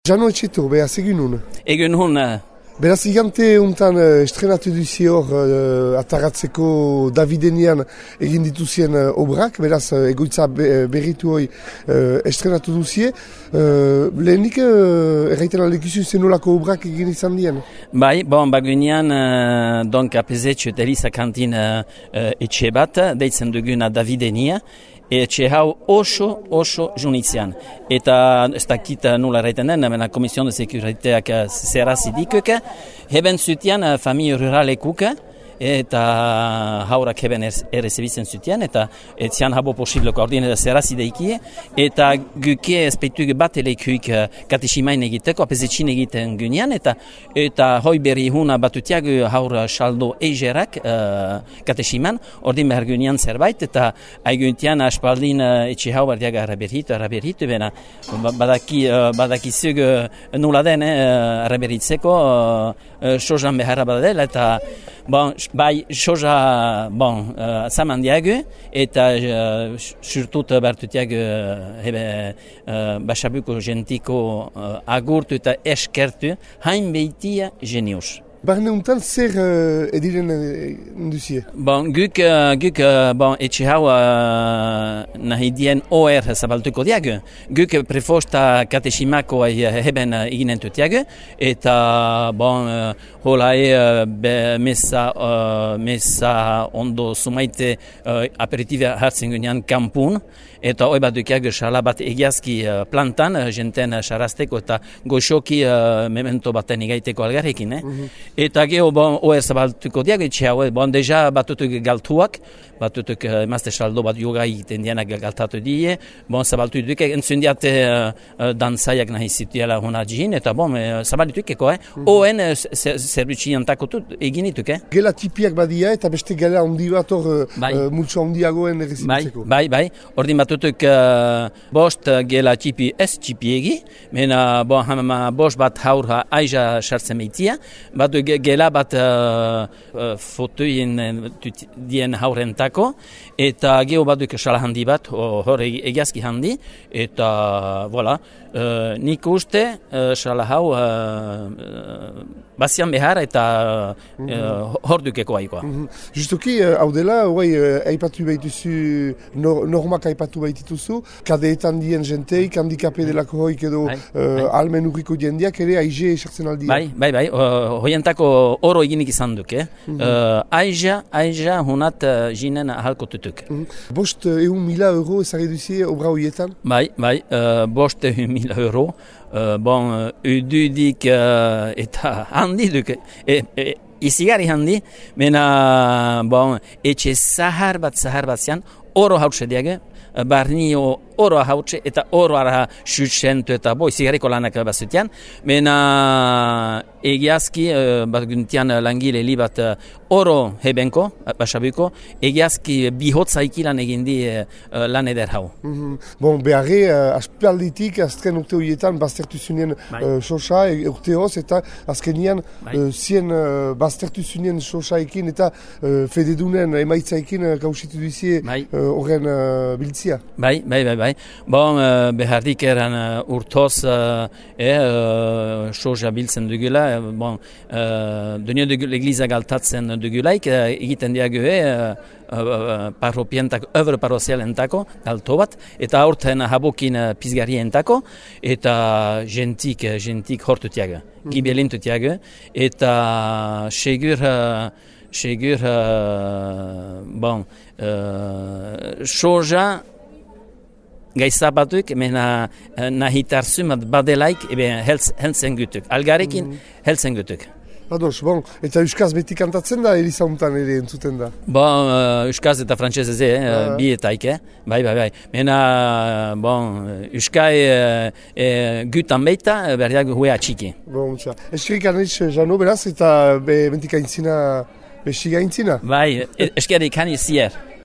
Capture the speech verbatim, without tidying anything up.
Jano etxeto, behaz egin nun. Egun hun. Beraz igante untan uh, estrenatu duzi hor uh, ataratzeko Davidenian egin dituzien uh, obrak, beraz uh, egoitza be, berritu hoi uh, estrenatu duzie. Uh, lehenik uh, erraiten alekuzu zenolako obrak egin izan dien? Bai, bon, bagunean, uh, donk apezetxo eta Eliza kantin uh, uh, etxe bat, deitzen duguna Davidenia, etxe hau oso, oso junitzean. Eta ez dakit nula erraiten den, mena Komision de Sekuriteak zerrazi dikuk, heben zutian familie ruralekuk, eta haurak heben errezebitzen zutian, eta etzian habo posibleko ordien zerrazi deikie, eta guke espeituk bat elekuik katesimain egiteko, apezetxin egiten gunean, eta eta hoi berri huna batutiak haur saldo eigerak uh, katesiman, ordin behar gunean zerbait, eta aiguntian aspaldin uh, etxe hau bardiak araberhitu, araberhitu, bena badaki, uh, badakizug uh, nula den uh, araberitzeko uh, uh, sojan beharra badela, eta bon, bai, soja, bon, uh, zaman diagu, eta uh, surtut bartutiak uh, hebe uh, basabuko gentiko uh, agurtu eta eskertu, hain behitia genius. Barne untan zer uh, ediren uh, duzie? Bon, guk, uh, guk uh, bon, etxe hau uh, nahi dien O R zabaltuko diagu. Guk prefosta kateximako uh, heben uh, eginentu diagu, eta bon, uh, hola e uh, be, mesa, uh, mesa ondo sumaite uh, aperitiba hartzen gunean kampun, eta hoi bat dukiak xala bat egiazki uh, plantan, uh, jenten uh, xarazteko eta goxoki uh, memento baten igaiteko algarrekin, eh? Mm-hmm. Eta geho, bon, oer zabaltuko diak, etxe hau, bon, deja batutuk galtuak, batutuk uh, emazte saldo bat yoga egiten dianak galtatu die, bon, zabaltu duk, entzun diate uh, uh, dantzaiak nahi zituela hona jihin, eta bon, uh, zabaltutuk eko, eh? Mm-hmm. Oen uh, zerbitxi antakotut eginituk, eh? Gela tipiak badia eta beste gela handi bat hor uh, bai. uh, multso handiagoen errezibitzeko. Bai, bai, bai, ordin batutuk uh, bost uh, gela tipi ez tipiegi, mena bon, hama bost bat haur aiza sartzen meitia, batu gela bat uh, uh, fotoien dien haurentako, eta geho baduk sala handi bat, hor egiazki handi, eta, voilà, uh, nik uste uh, sala hau uh, uh, bazian behar eta uh, uh, hor dukeko haikoa. Mm-hmm. Justoki, uh, hau dela, uh, aipatu behituzu, nor, normak aipatu behituzu, kadeetan dien jenteik, handikape delako hoik edo uh, almen urriko diendiak ere aize esartzen aldia. Bai, bai, bai, uh, hoientako oro eginik izan duk, eh? Mm-hmm. uh, aiza, aiza hunat uh, jinen ahalko tutuk. Mm-hmm. Bost uh, eun mila euro ezagir duzie obra hoietan? Bai, bai, uh, bost eun mila euro, uh, bon, ududik uh, eta handi duk, e, e, izigari handi, mena, bon, etxe zahar bat, zahar bat zian, oro hautse diage, barnio oro hautse eta oro ara xutsentu eta boi zigarriko lanak bazutian, mena egiazki uh, bat guntian langile li bat uh, oro hebenko, basabuko, egiazki bihotza ikilan egindi uh, lan eder hau. Mm-hmm. Bon, beharre, uh, aspalditik, azken urte horietan, baztertu zunien uh, sosa, e, urteoz, eta azkenian uh, zien uh, baztertu zunien sosaekin eta uh, fededunen emaitzaekin uh, kausitu duzie horren uh, uh, biltzia. Bai, bai, bai, bai. Bon, uh, behardik eran uh, urtoz uh, eh, uh, soja biltzen dugula, uh, bon, uh, dunio dugula egliza galtatzen dugulaik, uh, egiten diago uh, uh, parropientak, övre parrozialentako, galto bat, eta aurten habokin uh, pizgarientako, eta gentik, uh, gentik hortutiago, mm-hmm. gibelintutiago, eta segur, uh, segur, uh, bon, uh, soja, gaizabatuk, mena uh, nahitar sumat badelaik, ebe heltzen gutuk. Algarekin mm-hmm. heltzen gutuk. Ados, bon, eta euskaz beti kantatzen da, Eliza untan ere entzuten da? Bon, uh, euskaz eta frantsesez eh, uh, bi etaik, eh? Bai, bai, bai. Mena, bon, euskai uh, uh, gutan beita, berdiak hue atxiki. Bon, txa. Eskerik anitz, Jano, beraz, eta be, bentika intzina, besiga intzina? Bai, eskerik anitz zier.